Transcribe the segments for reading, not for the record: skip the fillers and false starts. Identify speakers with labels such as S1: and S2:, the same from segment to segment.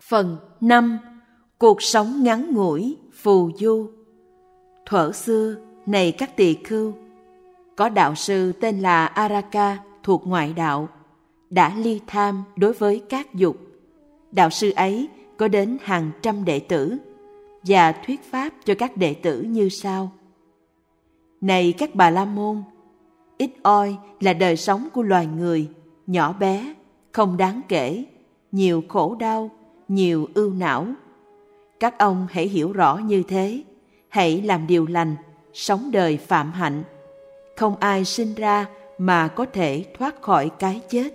S1: Phần 5. Cuộc sống ngắn ngủi, phù du. Thuở xưa, này các tỳ khưu, có đạo sư tên là Araka thuộc ngoại đạo, đã ly tham đối với các dục. Đạo sư ấy có đến hàng trăm đệ tử và thuyết pháp cho các đệ tử như sau. Này các bà la môn, ít oi là đời sống của loài người, nhỏ bé, không đáng kể, nhiều khổ đau, nhiều ưu não. Các ông hãy hiểu rõ như thế, hãy làm điều lành, sống đời phạm hạnh. Không ai sinh ra mà có thể thoát khỏi cái chết.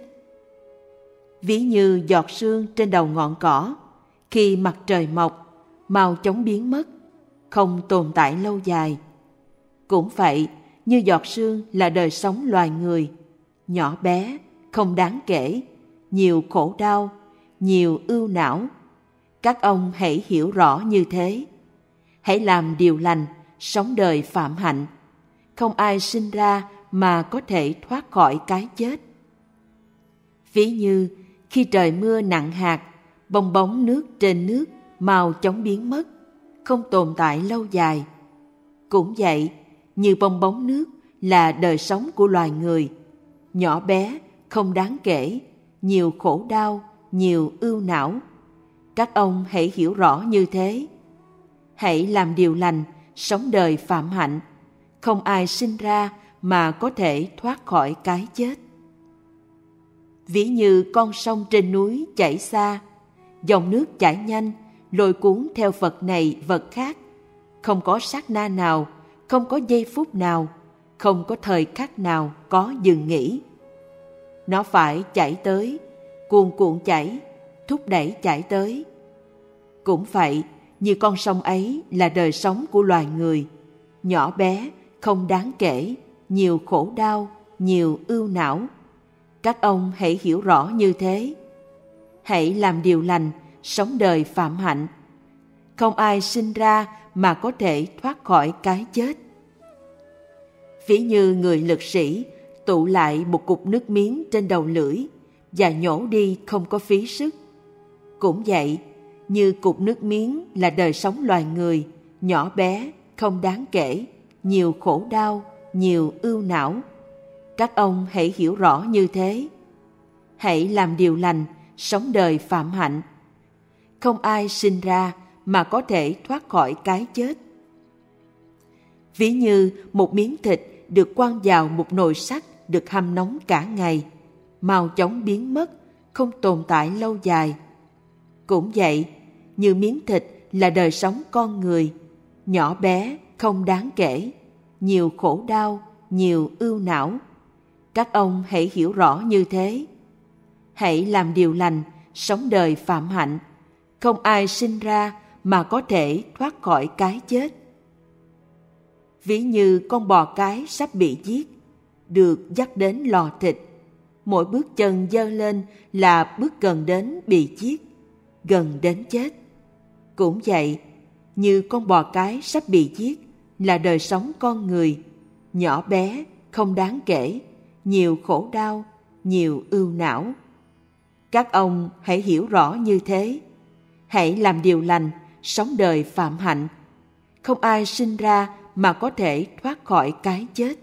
S1: Ví như giọt sương trên đầu ngọn cỏ, khi mặt trời mọc, mau chóng biến mất, không tồn tại lâu dài. Cũng vậy, như giọt sương là đời sống loài người, nhỏ bé, không đáng kể, nhiều khổ đau, nhiều ưu não. Các ông hãy hiểu rõ như thế. Hãy làm điều lành, sống đời phạm hạnh. Không ai sinh ra mà có thể thoát khỏi cái chết. Ví như khi trời mưa nặng hạt, bong bóng nước trên nước mau chóng biến mất, không tồn tại lâu dài. Cũng vậy, như bong bóng nước là đời sống của loài người, nhỏ bé, không đáng kể, nhiều khổ đau, nhiều ưu não. Các ông hãy hiểu rõ như thế. Hãy làm điều lành, sống đời phạm hạnh. Không ai sinh ra mà có thể thoát khỏi cái chết. Ví như con sông trên núi chảy xa, dòng nước chảy nhanh, lôi cuốn theo vật này vật khác. Không có sát na nào, không có giây phút nào, không có thời khắc nào có dừng nghỉ. Nó phải chảy tới, cuồn cuộn chảy, thúc đẩy chảy tới. Cũng vậy, như con sông ấy là đời sống của loài người, nhỏ bé, không đáng kể, nhiều khổ đau, nhiều ưu não. Các ông hãy hiểu rõ như thế. Hãy làm điều lành, sống đời phạm hạnh. Không ai sinh ra mà có thể thoát khỏi cái chết. Ví như người lực sĩ tụ lại một cục nước miếng trên đầu lưỡi và nhổ đi không có phí sức. Cũng vậy, như cục nước miếng là đời sống loài người, nhỏ bé, không đáng kể, nhiều khổ đau, nhiều ưu não. Các ông hãy hiểu rõ như thế. Hãy làm điều lành, sống đời phạm hạnh. Không ai sinh ra mà có thể thoát khỏi cái chết. Ví như một miếng thịt được quăng vào một nồi sắt được hâm nóng cả ngày, mau chóng biến mất, không tồn tại lâu dài. Cũng vậy, như miếng thịt là đời sống con người, nhỏ bé, không đáng kể, nhiều khổ đau, nhiều ưu não. Các ông hãy hiểu rõ như thế. Hãy làm điều lành, sống đời phạm hạnh. Không ai sinh ra mà có thể thoát khỏi cái chết. Ví như con bò cái sắp bị giết, được dắt đến lò thịt. Mỗi bước chân giơ lên là bước gần đến bị giết, gần đến chết. Cũng vậy, như con bò cái sắp bị giết là đời sống con người, nhỏ bé, không đáng kể, nhiều khổ đau, nhiều ưu não. Các ông hãy hiểu rõ như thế. Hãy làm điều lành, sống đời phạm hạnh. Không ai sinh ra mà có thể thoát khỏi cái chết.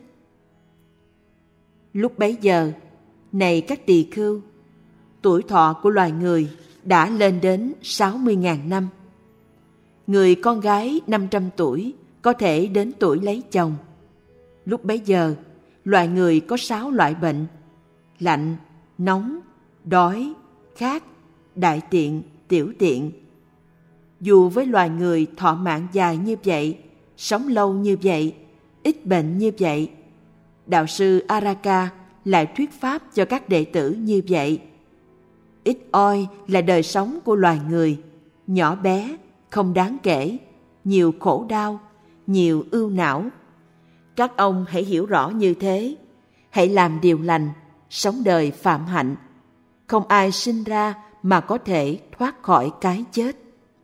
S1: Lúc bấy giờ, này các tỳ khưu, tuổi thọ của loài người đã lên đến 60.000 năm. Người con gái 500 tuổi có thể đến tuổi lấy chồng. Lúc bấy giờ, loài người có 6 loại bệnh: lạnh, nóng, đói, khát, đại tiện, tiểu tiện. Dù với loài người thọ mạng dài như vậy, sống lâu như vậy, ít bệnh như vậy, đạo sư Araka lại thuyết pháp cho các đệ tử như vậy. Ít oi là đời sống của loài người, nhỏ bé, không đáng kể, nhiều khổ đau, nhiều ưu não. Các ông hãy hiểu rõ như thế. Hãy làm điều lành, sống đời phạm hạnh. Không ai sinh ra mà có thể thoát khỏi cái chết.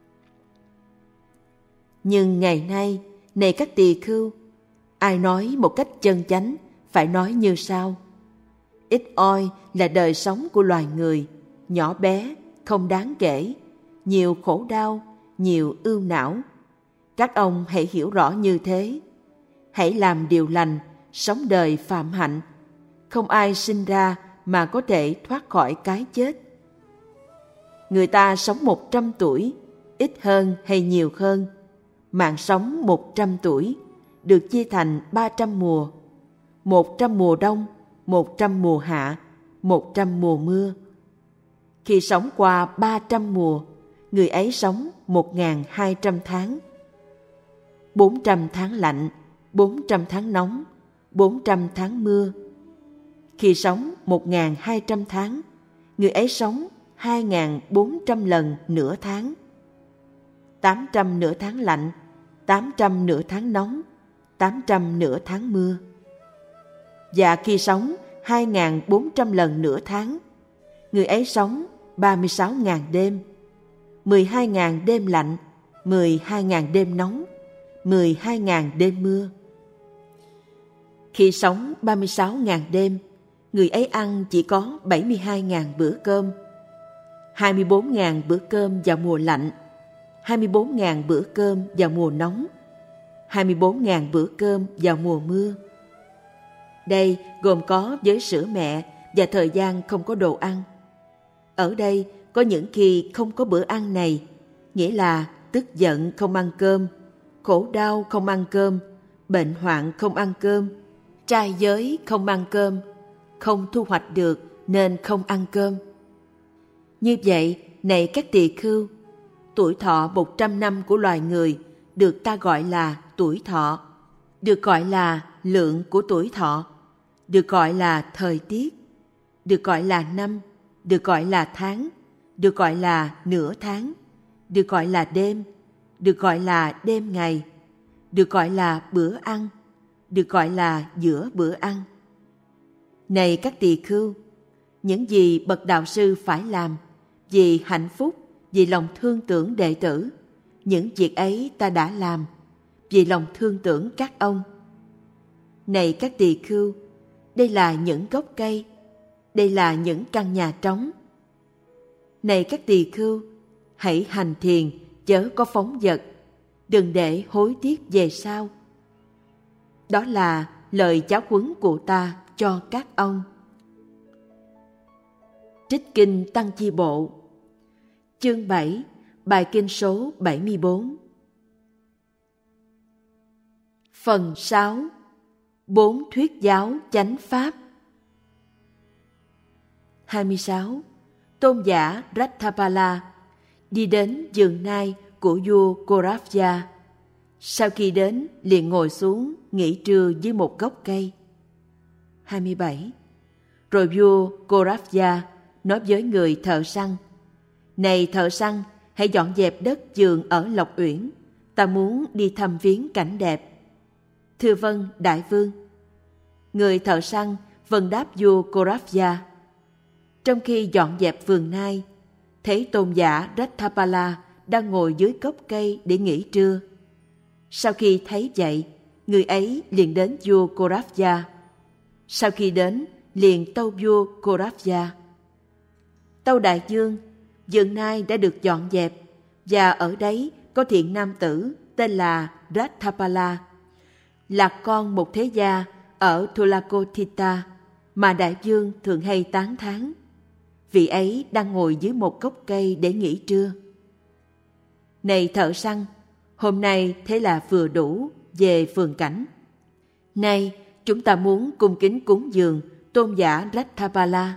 S1: Nhưng ngày nay, này các tỳ khưu, ai nói một cách chân chánh phải nói như sau. Ít oi là đời sống của loài người, nhỏ bé, không đáng kể, nhiều khổ đau, nhiều ưu não. Các ông hãy hiểu rõ như thế. Hãy làm điều lành, sống đời phạm hạnh. Không ai sinh ra mà có thể thoát khỏi cái chết. Người ta sống 100 tuổi, ít hơn hay nhiều hơn. Mạng sống 100 tuổi được chia thành 300 mùa. 100 mùa đông, 100 mùa hạ, 100 mùa mưa. Khi sống qua 300 mùa, người ấy sống 1.200 tháng. 400 tháng lạnh, 400 tháng nóng, 400 tháng mưa. Khi sống 1.200 tháng, người ấy sống 2.400 lần nửa tháng. 800 nửa tháng lạnh, 800 nửa tháng nóng, 800 nửa tháng mưa. Và khi sống 2.400 lần nửa tháng, người ấy sống 36.000 đêm, 12.000 đêm lạnh, 12.000 đêm nóng, 12.000 đêm mưa. Khi sống 36.000 đêm, người ấy ăn chỉ có 72.000 bữa cơm, 24.000 bữa cơm vào mùa lạnh, 24.000 bữa cơm vào mùa nóng, 24.000 bữa cơm vào mùa mưa. Đây gồm có với sữa mẹ và thời gian không có đồ ăn. Ở đây có những khi không có bữa ăn này, nghĩa là tức giận không ăn cơm, khổ đau không ăn cơm, bệnh hoạn không ăn cơm, trai giới không ăn cơm, không thu hoạch được nên không ăn cơm. Như vậy, này các tỳ khưu, tuổi thọ 100 năm của loài người được ta gọi là tuổi thọ, được gọi là lượng của tuổi thọ, được gọi là thời tiết, được gọi là năm, được gọi là tháng, được gọi là nửa tháng, được gọi là đêm, được gọi là đêm ngày, được gọi là bữa ăn, được gọi là giữa bữa ăn. Này các tỳ khưu, những gì bậc đạo sư phải làm vì hạnh phúc, vì lòng thương tưởng đệ tử, những việc ấy ta đã làm vì lòng thương tưởng các ông. Này các tỳ khưu, đây là những gốc cây, đây là những căn nhà trống. Này các tỳ khưu, hãy hành thiền chớ có phóng dật, đừng để hối tiếc về sau. Đó là lời giáo huấn của ta cho các ông. Trích Kinh Tăng Chi Bộ, chương 7, bài kinh số 74. Phần 6. 4 thuyết giáo chánh pháp. 26. Tôn giả Ratthapala đi đến vườn nai của vua Koravya. Sau khi đến, liền ngồi xuống nghỉ trưa dưới một gốc cây. 27. Rồi vua Koravya nói với người thợ săn: Này thợ săn, hãy dọn dẹp đất vườn ở Lộc Uyển, ta muốn đi thăm viếng cảnh đẹp. Thưa vâng, đại vương. Người thợ săn vâng đáp vua Koravya. Trong khi dọn dẹp vườn nai, thấy tôn giả Ratthapala đang ngồi dưới gốc cây để nghỉ trưa. Sau khi thấy vậy, người ấy liền đến vua Koravya. Sau khi đến, liền tâu vua Koravya: Tâu đại vương, vườn nai đã được dọn dẹp, và ở đấy có thiện nam tử tên là Ratthapala, là con một thế gia ở Thulakotita mà đại vương thường hay tán thán. Vị ấy đang ngồi dưới một gốc cây để nghỉ trưa. Này thợ săn, hôm nay thế là vừa đủ về phường cảnh. Nay chúng ta muốn cung kính cúng dường tôn giả Ratthapala.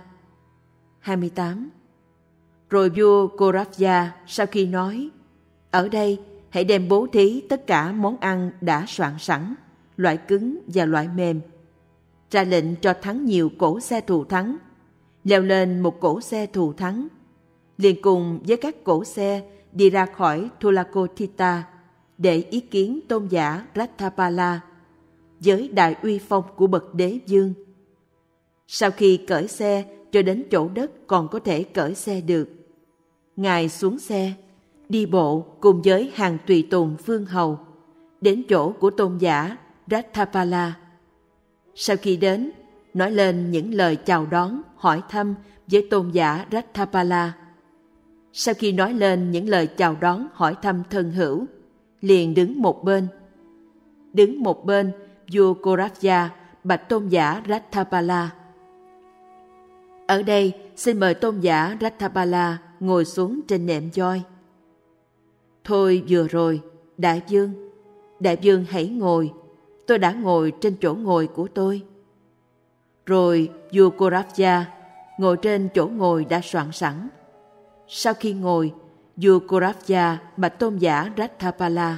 S1: 28. Rồi vua Koravya sau khi nói: Ở đây hãy đem bố thí tất cả món ăn đã soạn sẵn, loại cứng và loại mềm. Ra lệnh cho thắng nhiều cỗ xe thù thắng, leo lên một cỗ xe thù thắng, liền cùng với các cỗ xe đi ra khỏi Thulakotita để ý kiến tôn giả Ratthapala với đại uy phong của bậc đế vương. Sau khi cởi xe cho đến chỗ đất còn có thể cởi xe được, Ngài xuống xe, đi bộ cùng với hàng tùy tùng vương hầu đến chỗ của tôn giả Ratthapala. Sau khi đến, nói lên những lời chào đón, hỏi thăm với tôn giả Ratthapala. Sau khi nói lên những lời chào đón hỏi thăm thân hữu, liền đứng một bên vua Koravya bạch tôn giả Ratthapala. Ở đây xin mời tôn giả Ratthapala ngồi xuống trên nệm voi. Thôi vừa rồi, đại vương hãy ngồi, tôi đã ngồi trên chỗ ngồi của tôi. Rồi vua Koravya ngồi trên chỗ ngồi đã soạn sẵn. Sau khi ngồi, vua Koravya bạch tôn giả Ratthapala.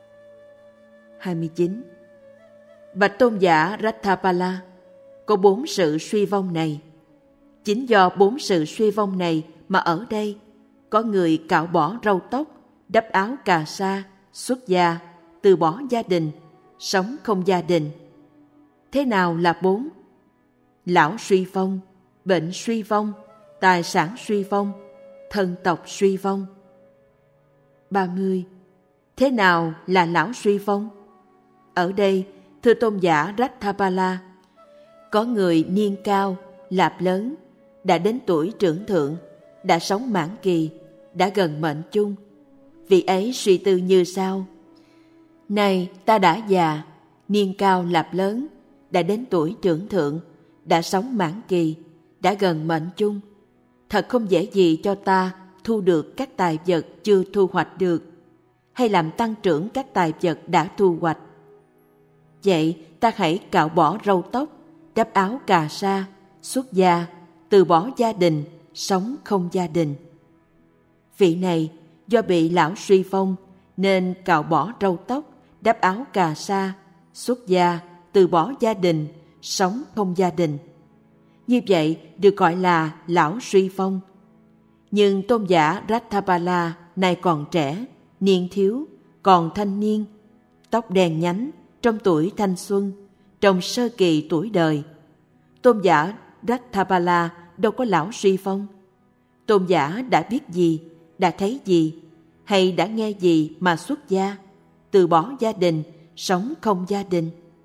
S1: 29. Bạch tôn giả Ratthapala, có 4 sự suy vong này. Chính do 4 sự suy vong này mà ở đây có người cạo bỏ râu tóc, đắp áo cà sa, xuất gia, từ bỏ gia đình, sống không gia đình. Thế nào là 4? Lão suy vong, bệnh suy vong, tài sản suy vong, thân tộc suy vong. 30. Thế nào là lão suy vong? Ở đây, thưa tôn giả Ratthapala, có người niên cao, lạp lớn, đã đến tuổi trưởng thượng, đã sống mãn kỳ, đã gần mệnh chung. Vị ấy suy tư như sau: này, ta đã già, niên cao lạp lớn, đã đến tuổi trưởng thượng, đã sống mãn kỳ, đã gần mệnh chung. Thật không dễ gì cho ta thu được các tài vật chưa thu hoạch được, hay làm tăng trưởng các tài vật đã thu hoạch. Vậy ta hãy cạo bỏ râu tóc, đắp áo cà sa, xuất gia, từ bỏ gia đình, sống không gia đình. Vị này do bị lão suy vong nên cạo bỏ râu tóc, đắp áo cà sa, xuất gia, từ bỏ gia đình, sống không gia đình. Như vậy được gọi là lão suy vong. Nhưng tôn giả Ratthapala này còn trẻ, niên thiếu, còn thanh niên, tóc đen nhánh, trong tuổi thanh xuân, trong sơ kỳ tuổi đời. Tôn giả Ratthapala đâu có lão suy vong. Tôn giả đã biết gì, đã thấy gì, hay đã nghe gì mà xuất gia, từ bỏ gia đình, sống không gia đình.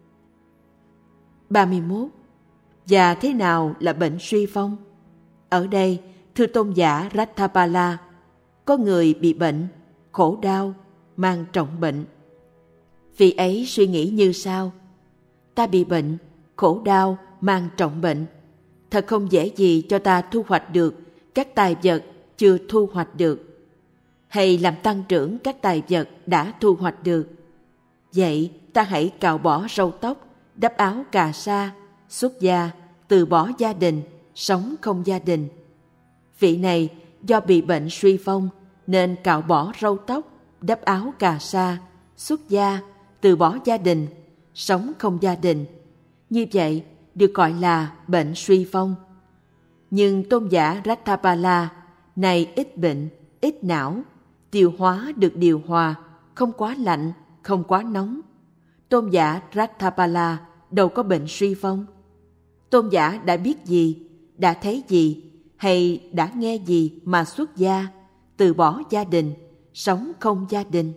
S1: 31. Và thế nào là bệnh suy vong? Ở đây, thưa tôn giả Ratthapala, có người bị bệnh, khổ đau, mang trọng bệnh. Vị ấy suy nghĩ như sau: ta bị bệnh, khổ đau, mang trọng bệnh. Thật không dễ gì cho ta thu hoạch được các tài vật chưa thu hoạch được, hay làm tăng trưởng các tài vật đã thu hoạch được. Vậy ta hãy cạo bỏ râu tóc, đắp áo cà sa, xuất gia, từ bỏ gia đình, sống không gia đình. Vị này do bị bệnh suy vong nên cạo bỏ râu tóc, đắp áo cà sa, xuất gia, từ bỏ gia đình, sống không gia đình. Như vậy được gọi là bệnh suy vong. Nhưng tôn giả Ratthapala này ít bệnh, ít não, tiêu hóa được điều hòa, không quá lạnh, không quá nóng. Tôn giả Ratthapala đâu có bệnh suy vong. Tôn giả đã biết gì, đã thấy gì, hay đã nghe gì mà xuất gia, từ bỏ gia đình, sống không gia đình.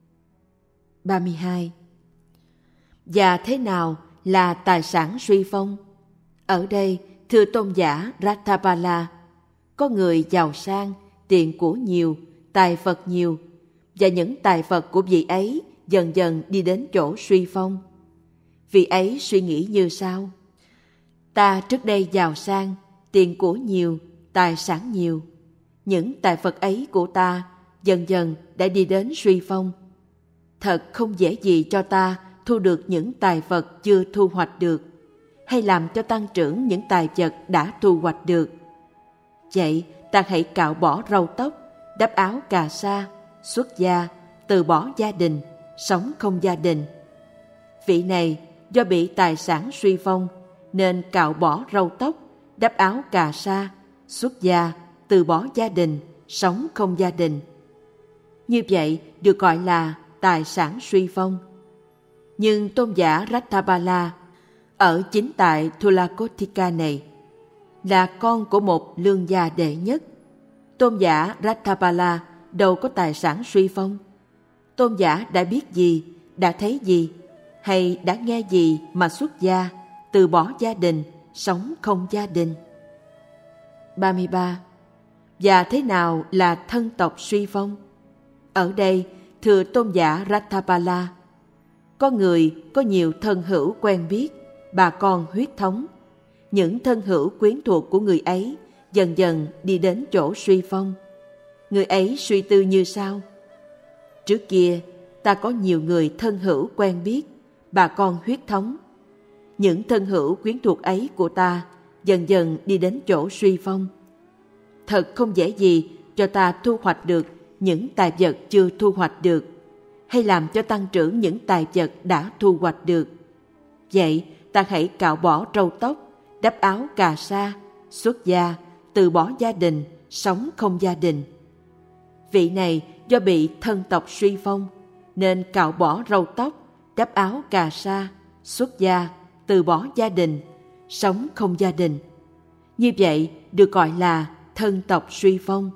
S1: 32. Và thế nào là tài sản suy vong? Ở đây, thưa tôn giả Ratthapala, có người giàu sang, tiền của nhiều, tài vật nhiều, và những tài vật của vị ấy dần dần đi đến chỗ suy vong. Vị ấy suy nghĩ như sau: ta trước đây giàu sang, tiền của nhiều, tài sản nhiều. Những tài vật ấy của ta dần dần đã đi đến suy vong. Thật không dễ gì cho ta thu được những tài vật chưa thu hoạch được, hay làm cho tăng trưởng những tài vật đã thu hoạch được. Vậy ta hãy cạo bỏ râu tóc, đắp áo cà sa, xuất gia, từ bỏ gia đình, sống không gia đình. Vị này do bị tài sản suy vong nên cạo bỏ râu tóc, đắp áo cà sa, xuất gia, từ bỏ gia đình, sống không gia đình. Như vậy được gọi là tài sản suy vong. Nhưng tôn giả Ratthapala ở chính tại Thulakothika này là con của một lương gia đệ nhất. Tôn giả Ratthapala đâu có tài sản suy vong. Tôn giả đã biết gì, đã thấy gì, hay đã nghe gì mà xuất gia, từ bỏ gia đình, sống không gia đình. 33. Và thế nào là thân tộc suy vong? Ở đây, thưa tôn giả Ratthapala, có người có nhiều thân hữu quen biết, bà con huyết thống. Những thân hữu quyến thuộc của người ấy dần dần đi đến chỗ suy vong. Người ấy suy tư như sau: trước kia, ta có nhiều người thân hữu quen biết, bà con huyết thống. Những thân hữu quyến thuộc ấy của ta dần dần đi đến chỗ suy vong. Thật không dễ gì cho ta thu hoạch được những tài vật chưa thu hoạch được, hay làm cho tăng trưởng những tài vật đã thu hoạch được. Vậy ta hãy cạo bỏ râu tóc, đắp áo cà sa, xuất gia, từ bỏ gia đình, sống không gia đình. Vị này do bị thân tộc suy vong nên cạo bỏ râu tóc, đắp áo cà sa, xuất gia, từ bỏ gia đình, sống không gia đình. Như vậy được gọi là thân tộc suy vong.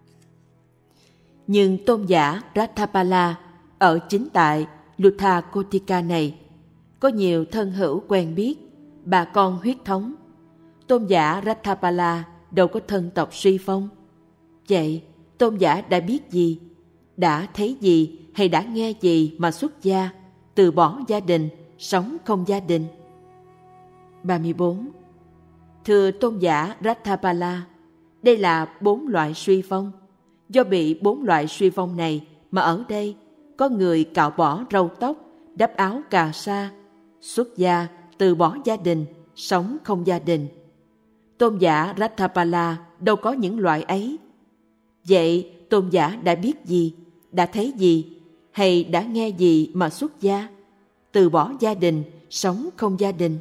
S1: Nhưng tôn giả Ratthapala ở chính tại Luthakotika này có nhiều thân hữu quen biết, bà con huyết thống. Tôn giả Ratthapala đâu có thân tộc suy vong. Vậy tôn giả đã biết gì, đã thấy gì hay đã nghe gì mà xuất gia, từ bỏ gia đình, sống không gia đình? 34. Thưa tôn giả Ratthapala, đây là 4 loại suy vong. Do bị 4 loại suy vong này mà ở đây có người cạo bỏ râu tóc, đắp áo cà sa, xuất gia, từ bỏ gia đình, sống không gia đình. Tôn giả Ratthapala đâu có những loại ấy. Vậy tôn giả đã biết gì, đã thấy gì, hay đã nghe gì mà xuất gia, từ bỏ gia đình, sống không gia đình?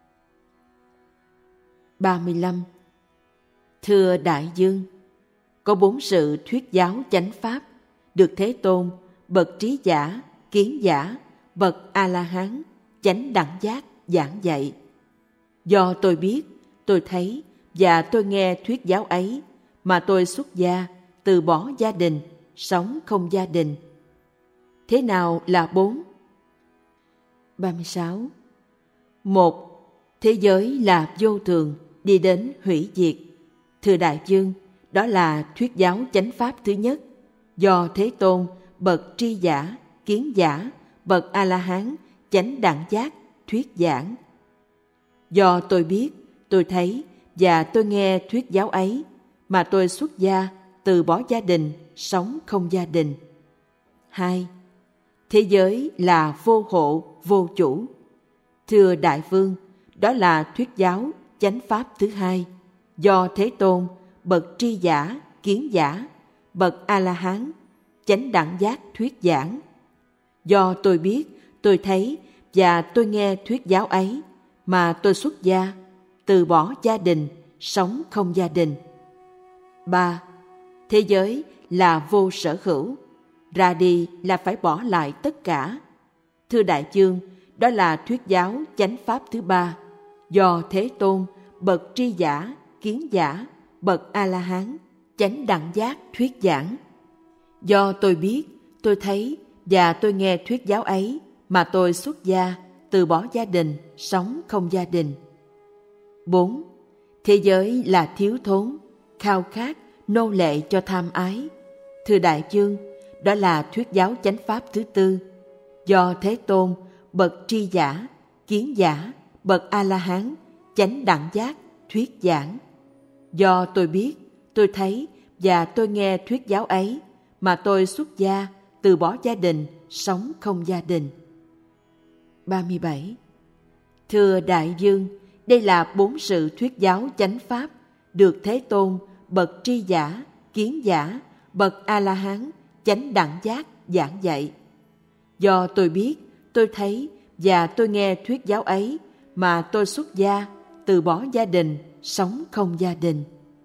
S1: 35. Thưa đại dương, có 4 sự thuyết giáo chánh pháp được Thế Tôn, bậc trí giả, kiến giả, bậc A-la-hán, chánh đẳng giác giảng dạy. Do tôi biết, tôi thấy và tôi nghe thuyết giáo ấy mà tôi xuất gia, từ bỏ gia đình, sống không gia đình. Thế nào là 4? 36. 1. Thế giới là vô thường, đi đến hủy diệt. Thưa đại dương, đó là thuyết giáo chánh pháp thứ nhất, do Thế Tôn, bậc tri giả, kiến giả, bậc A-la-hán, chánh đẳng giác thuyết giảng. Do tôi biết, tôi thấy và tôi nghe thuyết giáo ấy mà tôi xuất gia, từ bỏ gia đình, sống không gia đình. 2. Thế giới là vô hộ, vô chủ. Thưa đại vương, đó là thuyết giáo chánh pháp thứ hai, do Thế Tôn, bậc tri giả, kiến giả, bậc A-la-hán, chánh đẳng giác thuyết giảng. Do tôi biết, tôi thấy và tôi nghe thuyết giáo ấy mà tôi xuất gia, từ bỏ gia đình, sống không gia đình. 3. Thế giới là vô sở hữu, ra đi là phải bỏ lại tất cả. Thưa đại dương, đó là thuyết giáo chánh pháp thứ ba, do Thế Tôn, bậc tri giả, kiến giả, bậc A-la-hán, chánh đẳng giác thuyết giảng. Do tôi biết, tôi thấy và tôi nghe thuyết giáo ấy mà tôi xuất gia, từ bỏ gia đình, sống không gia đình. 4. Thế giới là thiếu thốn, khao khát, nô lệ cho tham ái. Thưa đại dương, đó là thuyết giáo chánh pháp thứ tư, do Thế Tôn, bậc tri giả, kiến giả, bậc A-la-hán, chánh đẳng giác thuyết giảng. Do tôi biết, tôi thấy và tôi nghe thuyết giáo ấy mà tôi xuất gia, từ bỏ gia đình, sống không gia đình. 37. Thưa đại dương, đây là 4 sự thuyết giáo chánh pháp được Thế Tôn, bậc tri giả, kiến giả, bậc A-la-hán, chánh đẳng giác giảng dạy. Do tôi biết, tôi thấy và tôi nghe thuyết giáo ấy mà tôi xuất gia, từ bỏ gia đình, sống không gia đình.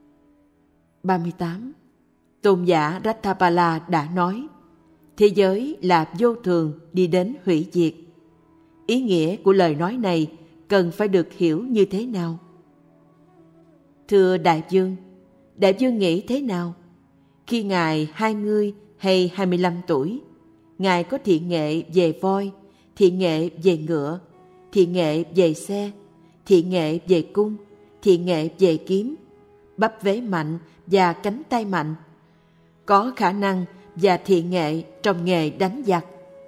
S1: 38. Tôn giả Ratthapala đã nói, thế giới là vô thường, đi đến hủy diệt. Ý nghĩa của lời nói này cần phải được hiểu như thế nào? Thưa đại dương nghĩ thế nào? Khi Ngài 20 hay 25 tuổi, Ngài có thiện nghệ về voi, thiện nghệ về ngựa, thiện nghệ về xe, thiện nghệ về cung, thiện nghệ về kiếm, bắp vế mạnh và cánh tay mạnh, có khả năng và thiện nghệ trong nghề đánh giặc.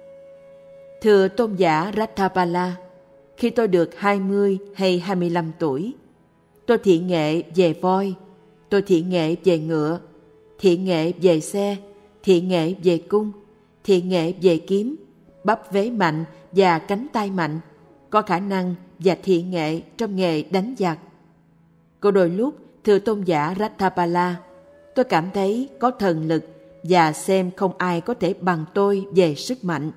S1: Thưa tôn giả Ratthapala, khi tôi được 20 hay 25 tuổi, tôi thiện nghệ về voi, tôi thiện nghệ về ngựa, thiện nghệ về xe, thiện nghệ về cung, thiện nghệ về kiếm, bắp vế mạnh và cánh tay mạnh, có khả năng và thiện nghệ trong nghề đánh giặc. Có đôi lúc, thưa tôn giả Ratthapala, tôi cảm thấy có thần lực và xem không ai có thể bằng tôi về sức mạnh.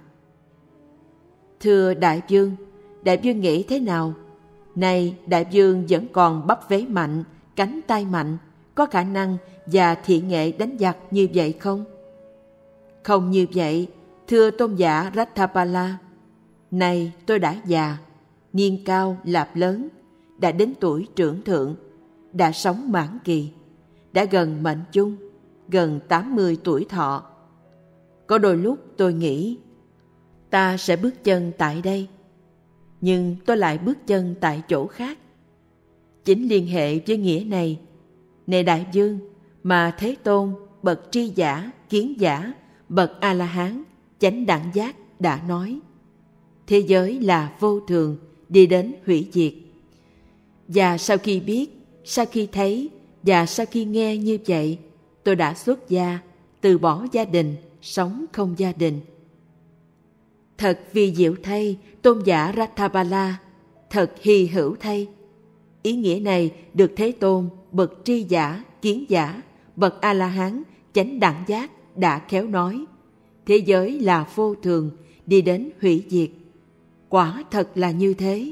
S1: Thưa Đại vương nghĩ thế nào? Này, Đại vương vẫn còn bắp vế mạnh, cánh tay mạnh, có khả năng và thiện nghệ đánh giặc như vậy không? Không như vậy, thưa tôn giả Ratthapala. Này, tôi đã già, niên cao lạp lớn, đã đến tuổi trưởng thượng, đã sống mãn kỳ, đã gần mệnh chung, gần 80 tuổi thọ. Có đôi lúc tôi nghĩ, ta sẽ bước chân tại đây, nhưng tôi lại bước chân tại chỗ khác. Chính liên hệ với nghĩa này, này Đại vương, mà Thế Tôn, bậc tri giả, kiến giả, bậc A-la-hán, chánh đẳng giác đã nói: thế giới là vô thường, đi đến hủy diệt. Và sau khi biết, sau khi thấy và sau khi nghe như vậy, tôi đã xuất gia, từ bỏ gia đình, sống không gia đình. Thật vi diệu thay, tôn giả Ratthapala, thật hy hữu thay. Ý nghĩa này được Thế Tôn, bậc tri giả, kiến giả, bậc A-la-hán, chánh đẳng giác đã khéo nói: thế giới là vô thường, đi đến hủy diệt. Quả thật là như thế.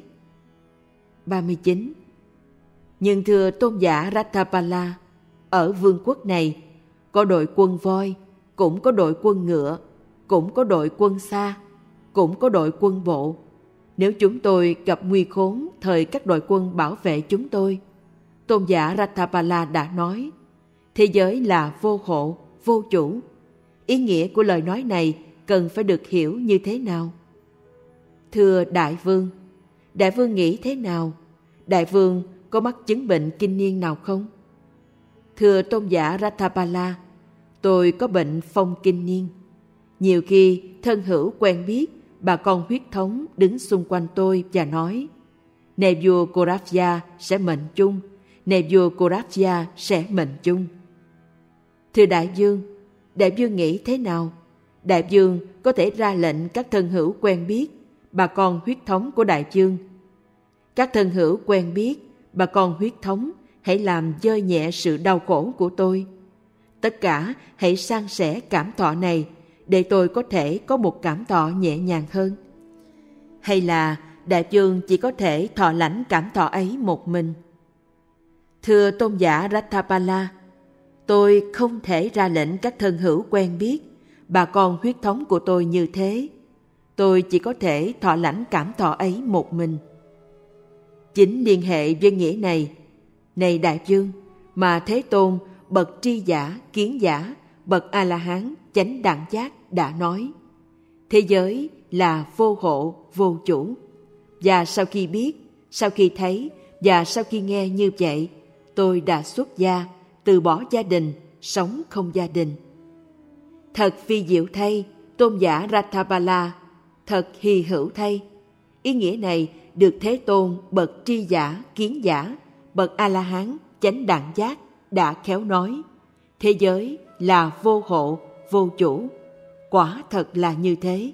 S1: 39. Nhưng thưa tôn giả Ratthapala, ở vương quốc này có đội quân voi, cũng có đội quân ngựa, cũng có đội quân xa, cũng có đội quân bộ. Nếu chúng tôi gặp nguy khốn thời các đội quân bảo vệ chúng tôi, tôn giả Ratthapala đã nói: thế giới là vô hộ, vô chủ. Ý nghĩa của lời nói này cần phải được hiểu như thế nào? Thưa Đại vương nghĩ thế nào? Đại vương có mắc chứng bệnh kinh niên nào không? Thưa tôn giả Ratthapala, tôi có bệnh phong kinh niên. Nhiều khi thân hữu quen biết, bà con huyết thống đứng xung quanh tôi và nói: này vua Korafya sẽ mệnh chung, này vua Korafya sẽ mệnh chung. Thưa Đại vương nghĩ thế nào? Đại vương có thể ra lệnh các thân hữu quen biết, bà con huyết thống của Đại vương: các thân hữu quen biết, bà con huyết thống, hãy làm vơi nhẹ sự đau khổ của tôi. Tất cả hãy san sẻ cảm thọ này, để tôi có thể có một cảm thọ nhẹ nhàng hơn. Hay là Đại vương chỉ có thể thọ lãnh cảm thọ ấy một mình? Thưa tôn giả Ratthapala, tôi không thể ra lệnh các thân hữu quen biết, bà con huyết thống của tôi như thế. Tôi chỉ có thể thọ lãnh cảm thọ ấy một mình. Chính liên hệ với nghĩa này, này Đại vương, mà Thế Tôn, bậc tri giả, kiến giả, bậc A-la-hán, chánh đẳng giác đã nói: thế giới là vô hộ, vô chủ. Và sau khi biết, sau khi thấy và sau khi nghe như vậy, tôi đã xuất gia, từ bỏ gia đình, sống không gia đình. Thật vi diệu thay, tôn giả Ratthapala, thật hy hữu thay. Ý nghĩa này được Thế Tôn, bậc tri giả, kiến giả, bậc A-la-hán, chánh đẳng giác đã khéo nói: thế giới là vô hộ, vô chủ. Quả thật là như thế.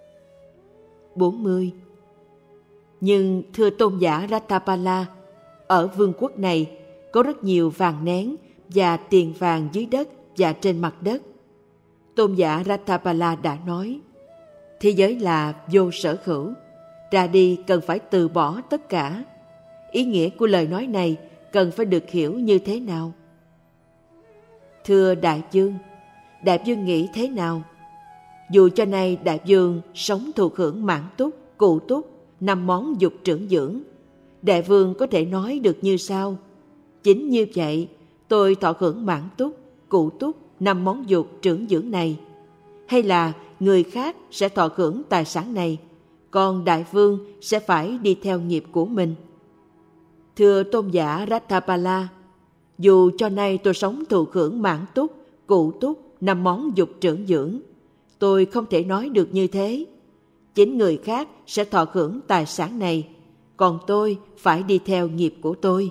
S1: 40. Nhưng thưa tôn giả Ratthapala, ở vương quốc này có rất nhiều vàng nén và tiền vàng dưới đất và trên mặt đất. Tôn giả Ratthapala đã nói: thế giới là vô sở hữu, ra đi cần phải từ bỏ tất cả. Ý nghĩa của lời nói này cần phải được hiểu như thế nào? Thưa Đại vương nghĩ thế nào? Dù cho nay Đại vương sống thụ hưởng mãn túc, cụ túc, 5 món dục trưởng dưỡng, Đại vương có thể nói được như sau: chính như vậy, tôi thọ hưởng mãn túc, cụ túc, 5 món dục trưởng dưỡng này. Hay là người khác sẽ thọ hưởng tài sản này, còn Đại vương sẽ phải đi theo nghiệp của mình? Thưa tôn giả Ratthapala, Dù cho nay tôi sống thụ hưởng mãn túc, cụ túc, 5 món dục trưởng dưỡng, tôi không thể nói được như thế. Chính người khác sẽ thọ hưởng tài sản này, còn tôi phải đi theo nghiệp của tôi.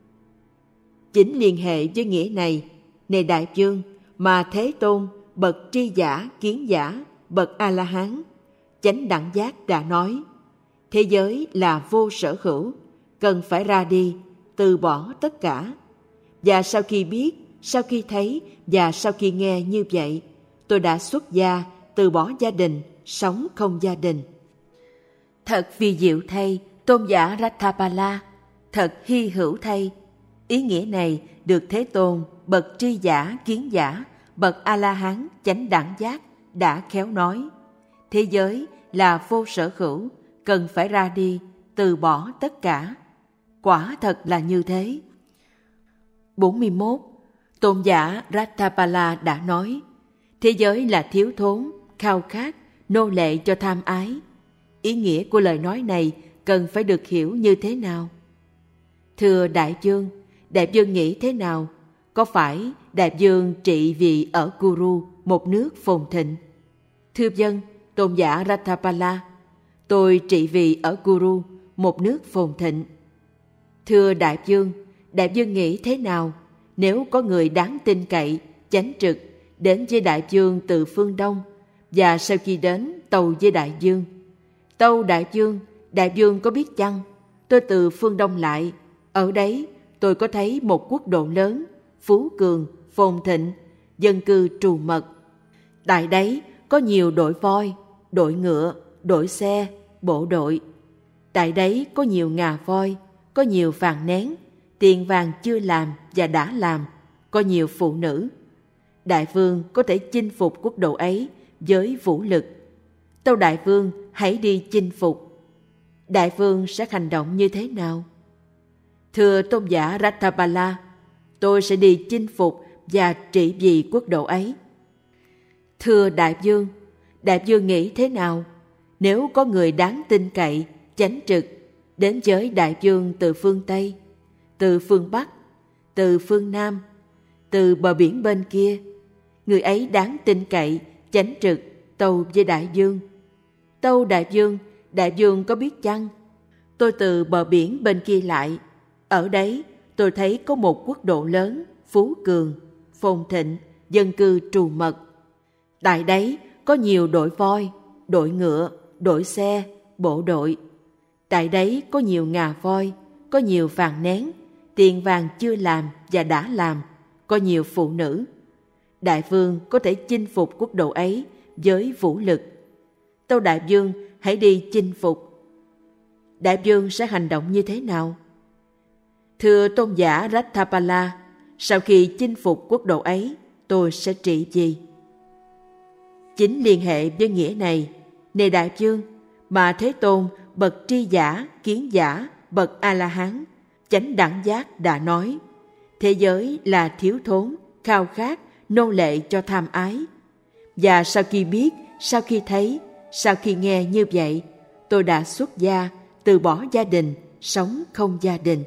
S1: Chính liên hệ với nghĩa này, này đại vương, mà Thế Tôn, bậc tri giả, kiến giả, bậc A-la-hán, chánh đẳng giác đã nói, thế giới là vô sở hữu, cần phải ra đi, từ bỏ tất cả. Và sau khi biết, sau khi thấy và sau khi nghe như vậy, tôi đã xuất gia, từ bỏ gia đình, sống không gia đình. Thật vi diệu thay, tôn giả Ratthapala, thật hy hữu thay. Ý nghĩa này được Thế Tôn, bậc tri giả, kiến giả, bậc A-la-hán, chánh đẳng giác đã khéo nói. Thế giới là vô sở hữu, cần phải ra đi, từ bỏ tất cả. Quả thật là như thế. 41. Tôn giả Ratthapala đã nói, thế giới là thiếu thốn, khao khát, nô lệ cho tham ái. Ý nghĩa của lời nói này cần phải được hiểu như thế nào? Thưa đại vương nghĩ thế nào? Có phải đại vương trị vì ở Kuru, một nước phồn thịnh? Thưa vâng, tôn giả Ratthapala, tôi trị vì ở Kuru, một nước phồn thịnh. Thưa đại vương nghĩ thế nào nếu có người đáng tin cậy, chánh trực đến với đại vương từ phương Đông, và sau khi đến tâu với đại vương, tâu đại vương có biết chăng, tôi từ phương Đông lại, ở đấy tôi có thấy một quốc độ lớn, phú cường, phồn thịnh, dân cư trù mật. Tại đấy có nhiều đội voi, đội ngựa, đội xe, bộ đội. Tại đấy có nhiều ngà voi, có nhiều vàng nén, tiền vàng chưa làm và đã làm, có nhiều phụ nữ. Đại vương có thể chinh phục quốc độ ấy với vũ lực. Tâu đại vương hãy đi chinh phục. Đại vương sẽ hành động như thế nào? Thưa tôn giả Ratthapala, tôi sẽ đi chinh phục và trị vì quốc độ ấy. Thưa đại vương nghĩ thế nào nếu có người đáng tin cậy, chánh trực đến với đại vương từ phương Tây, từ phương Bắc, từ phương Nam, từ bờ biển bên kia? Người ấy đáng tin cậy, chánh trực, tâu với đại vương, tâu đại vương có biết chăng, tôi từ bờ biển bên kia lại, ở đấy tôi thấy có một quốc độ lớn, phú cường, phồn thịnh, dân cư trù mật. Tại đấy có nhiều đội voi, đội ngựa, đội xe, bộ đội. Tại đấy có nhiều ngà voi, có nhiều vàng nén, tiền vàng chưa làm và đã làm, có nhiều phụ nữ. Đại vương có thể chinh phục quốc độ ấy với vũ lực. Tâu đại vương hãy đi chinh phục. Đại vương sẽ hành động như thế nào? Thưa tôn giả Ratthapala, sau khi chinh phục quốc độ ấy, tôi sẽ trị gì? Chính liên hệ với nghĩa này, này đại vương, mà Thế Tôn, bậc tri giả, kiến giả, bậc A-la-hán, chánh đẳng giác đã nói, thế giới là thiếu thốn, khao khát, nô lệ cho tham ái. Và sau khi biết, sau khi thấy, sau khi nghe như vậy, tôi đã xuất gia, từ bỏ gia đình, sống không gia đình.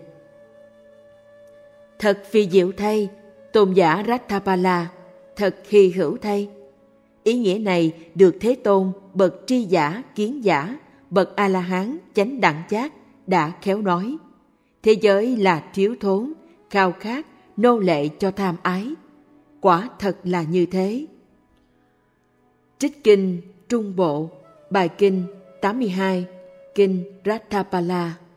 S1: Thật phi diệu thay, tôn giả Ratthapala, thật hy hữu thay. Ý nghĩa này được Thế Tôn, bậc tri giả, kiến giả, bậc A-la-hán, chánh đẳng giác đã khéo nói. Thế giới là thiếu thốn, khao khát, nô lệ cho tham ái. Quả thật là như thế. Trích kinh Trung Bộ, bài kinh 82, kinh Ratthapala.